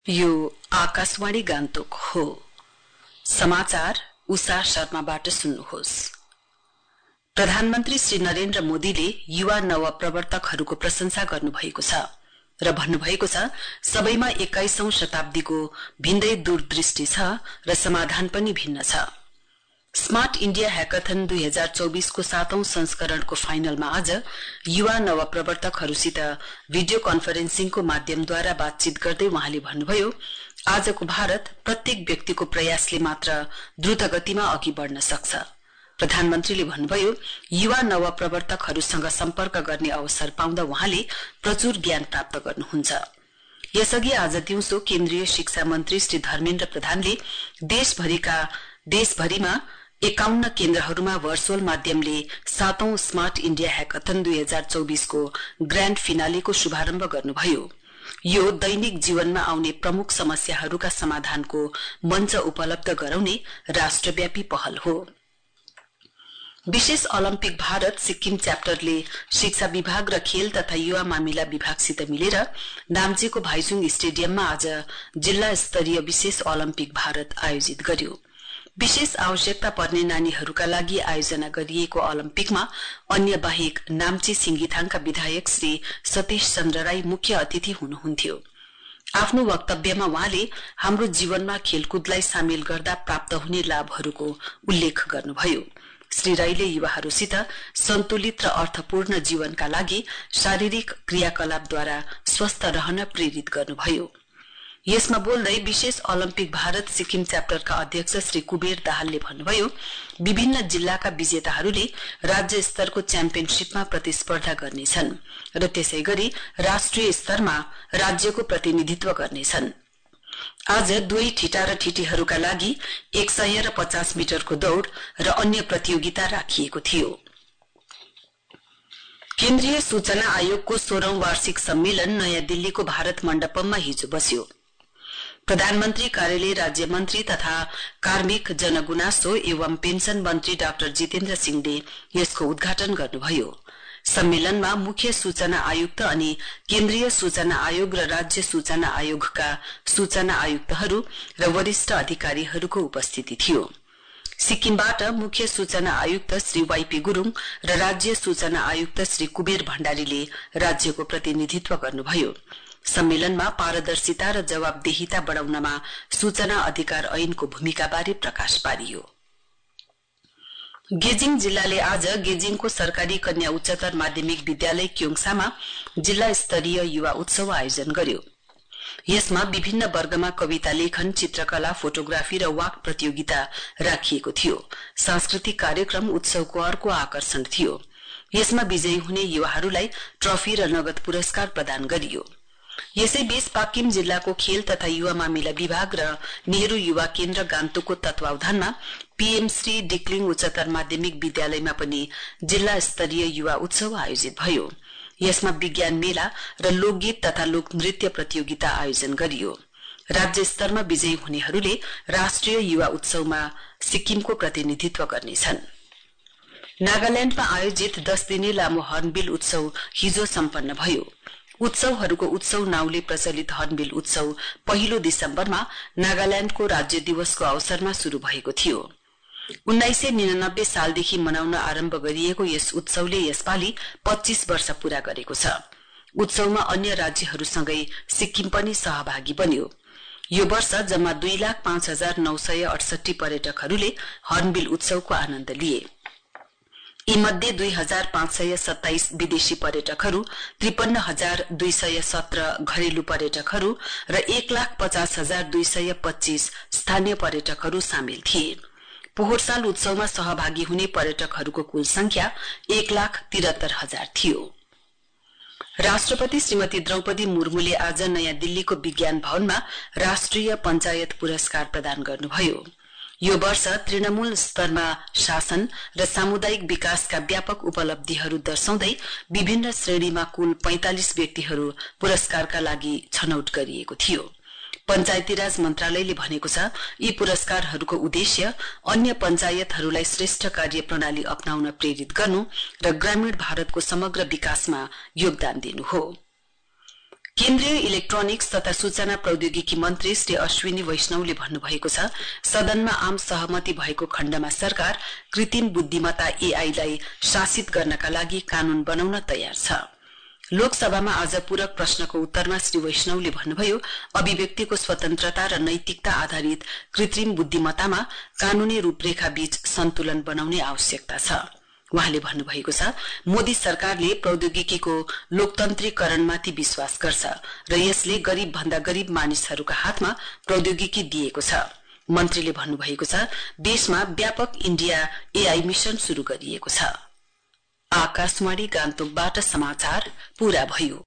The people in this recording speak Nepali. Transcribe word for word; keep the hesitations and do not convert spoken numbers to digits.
यो आकाशवाणी गान्तोक हो। समाचार उषा शर्माबाट सुन्नुहोस्। प्रधानमन्त्री श्री नरेन्द्र मोदीले युवा नवप्रवर्तकहरूको प्रशंसा गर्नुभएको छ र भन्नुभएको छ सबैमा एक्काइसौं शताब्दीको भिन्दै दूरदृष्टि छ र समाधान पनि भिन्न छ। स्मार्ट इण्डिया ह्याकाथन दुई हजार चौबीस को सातौं संस्करणको फाइनलमा आज युवा नवप्रवर्तकहरूसित भिडियो कन्फरेन्सिङको माध्यमद्वारा बातचीत गर्दै वहाँले भन्नुभयो आजको भारत प्रत्येक व्यक्तिको प्रयासले मात्र द्रुत गतिमा अघि बढ्न सक्छ। प्रधानमन्त्रीले भन्नुभयो युवा नवप्रवर्तकहरूसँग सम्पर्क गर्ने अवसर पाउँदा वहाँले प्रचुर ज्ञान प्राप्त गर्नुहुन्छ। यसअघि आज दिउँसो केन्द्रीय शिक्षा मन्त्री श्री धर्मेन्द्र प्रधानले देशभरिका देशभरिमा एकाउन्न केन्द्रहरूमा भर्चुअल माध्यमले सातौं स्मार्ट इण्डिया ह्याकाथन दुई हजार चौबीस को ग्राण्ड फिनालेको शुभारम्भ गर्नुभयो। यो दैनिक जीवनमा आउने प्रमुख समस्याहरूका समाधानको मञ्च उपलब्ध गराउने राष्ट्रव्यापी पहल हो। विशेष ओलम्पिक भारत सिक्किम च्याप्टरले शिक्षा विभाग र खेल तथा युवा मामिला विभागसित मिलेर नाम्चीको भाइचुङ स्टेडियममा आज जिल्ला स्तरीय विशेष ओलम्पिक भारत आयोजित गर्यो। विशेष आवश्यकता पर्ने नानीहरूका लागि आयोजना गरिएको ओलम्पिकमा अन्य बाहेक नाम्ची सिंगिथाङका विधायक श्री सतीश चन्द्र राई मुख्य अतिथि हुनुहुन्थ्यो। आफ्नो वक्तव्यमा वहाँले हाम्रो जीवनमा खेलकुदलाई सामेल गर्दा प्राप्त हुने लाभहरूको उल्लेख गर्नुभयो। श्री राईले युवाहरूसित सन्तुलित र अर्थपूर्ण जीवनका लागि शारीरिक क्रियाकलापद्वारा स्वस्थ रहन प्रेरित गर्नुभयो। यसमा बोल्दै विशेष ओलम्पिक भारत सिक्किम च्याप्टरका अध्यक्ष श्री कुबेर दाहालले भन्नुभयो विभिन्न जिल्लाका विजेताहरूले राज्य स्तरको च्याम्पियनशीपमा प्रतिस्पर्धा गर्नेछन् र त्यसैगरी राष्ट्रिय स्तरमा राज्यको प्रतिनिधित्व गर्नेछन्। आज दुई ठिटा र ठिटीहरूका लागि एक सय र पचास मिटरको दौड़ र अन्य प्रतियोगिता राखिएको थियो। केन्द्रीय सूचना आयोगको सोह्रौं वार्षिक सम्मेलन नयाँ दिल्लीको भारत मण्डपममा हिजो बस्यो। प्रधानमन्त्री कार्यालय राज्य मन्त्री तथा कार्मिक जनगुनासो एवं पेन्सन मन्त्री डाक्टर जितेन्द्र सिंहले यसको उद्घाटन गर्नुभयो। सम्मेलनमा मुख्य सूचना आयुक्त अनि केन्द्रीय सूचना आयोग र राज्य सूचना आयोगका सूचना आयुक्तहरू र वरिष्ठ अधिकारीहरूको उपस्थिति थियो। सिक्किमबाट मुख्य सूचना आयुक्त श्री वाईपी गुरुङ र राज्य सूचना आयुक्त श्री कुबेर भण्डारीले राज्यको प्रतिनिधित्व गर्नुभयो। सम्मेलनमा पारदर्शिता र जवाबदेहिता बढाउनमा सूचना अधिकार ऐनको भूमिकाबारे प्रकाश पारियो। गेजिङ जिल्लाले आज गेजिङको सरकारी कन्या उच्चतर माध्यमिक विद्यालय क्योङसामा जिल्ला स्तरीय युवा उत्सव आयोजन गर्यो। यसमा विभिन्न वर्गमा कविता लेखन, चित्रकला, फोटोग्राफी र वाक प्रतियोगिता राखिएको थियो। सांस्कृतिक कार्यक्रम उत्सवको अर्को आकर्षण थियो। यसमा विजयी हुने युवाहरूलाई ट्रफी र नगद पुरस्कार प्रदान गरियो। यसैबीच पाक्किम जिल्लाको खेल तथा युवा मामिला विभाग र नेहरू युवा केन्द्र गान्तोकको तत्वावधानमा पीएम श्री डिक्लिङ उच्चतर माध्यमिक विद्यालयमा पनि जिल्ला स्तरीय युवा उत्सव आयोजित भयो। यसमा विज्ञान मेला र लोकगीत तथा लोकनृत्य प्रतियोगिता आयोजन गरियो। राज्य स्तरमा विजयी हुनेहरूले राष्ट्रिय युवा उत्सवमा सिक्किमको प्रतिनिधित्व गर्नेछन्। नागाल्याण्डमा आयोजित दस दिने लामो हर्नबिल उत्सव हिजो सम्पन्न भयो। उत्सवहरूको उत्सव नाउँले प्रचलित हर्नबिल उत्सव पहिलो दिसम्बरमा नागाल्याण्डको राज्य दिवसको अवसरमा शुरू भएको थियो। उन्नाइस सय निनानब्बे सालदेखि मनाउन आरम्भ गरिएको यस उत्सवले यसपालि पच्चीस वर्ष पूरा गरेको छ। उत्सवमा अन्य राज्यहरूसँगै सिक्किम पनि सहभागी बन्यो। यो वर्ष जम्मा दुई लाख पाँच हजार नौ सय अडसठी पर्यटकहरूले हर्नबिल उत्सवको आनन्द लिए। यीमध्ये दुई हजार पाँच सय सत्ताइस विदेशी पर्यटकहरू, त्रिपन्न हजार दुई सय सत्र घरेलु पर्यटकहरू र एक लाख पचास हजार दुई सय पच्चीस स्थानीय पर्यटकहरू सामेल थिए। पोहोर साल उत्सवमा सहभागी हुने पर्यटकहरूको कुल संख्या एक लाख तिहत्तर हजार थियो। राष्ट्रपति श्रीमती द्रौपदी मुर्मुले आज नयाँ दिल्लीको विज्ञान भवनमा राष्ट्रिय पञ्चायत पुरस्कार प्रदान गर्नुभयो। यो वर्ष तृणमूल स्तरमा शासन र सामुदायिक विकासका व्यापक उपलब्धिहरू दर्शाउँदै विभिन्न श्रेणीमा कुल पैंतालिस व्यक्तिहरू पुरस्कारका लागि छनौट गरिएको थियो। पञ्चायती राज मन्त्रालयले भनेको छ यी पुरस्कारहरूको उद्देश्य अन्य पञ्चायतहरूलाई श्रेष्ठ कार्य प्रणाली अपनाउन प्रेरित गर्नु र ग्रामीण भारतको समग्र विकासमा योगदान दिनु हो। केन्द्रीय इलेक्ट्रोनिक्स तथा सूचना प्रौद्योगिकी मन्त्री श्री अश्विनी वैष्णवले भन्नुभएको छ सदनमा आम सहमति भएको खण्डमा सरकार कृत्रिम बुद्धिमत्ता एआई लाई शासित गर्नका लागि कानून बनाउन तयार छ। लोकसभामा आज पूरक प्रश्नको उत्तरमा श्री वैष्णवले भन्नुभयो अभिव्यक्तिको स्वतन्त्रता र नैतिकता आधारित कृत्रिम बुद्धिमत्तामा कानूनी रूपरेखा बीच सन्तुलन बनाउने आवश्यकता छ। वहाँले भन्नुभएको छ मोदी सरकारले प्रौद्योगिकीको लोकतन्त्रीकरणमाथि विश्वास गर्छ र यसले गरीब भन्दा गरीब मानिसहरूका हातमा प्रौद्योगिकी दिएको छ। मन्त्रीले भन्नुभएको छ देशमा व्यापक इण्डिया एआई मिशन शुरू गरिएको छ। आकाशवाणी गान्तोकबाट समाचार पूरा भयो।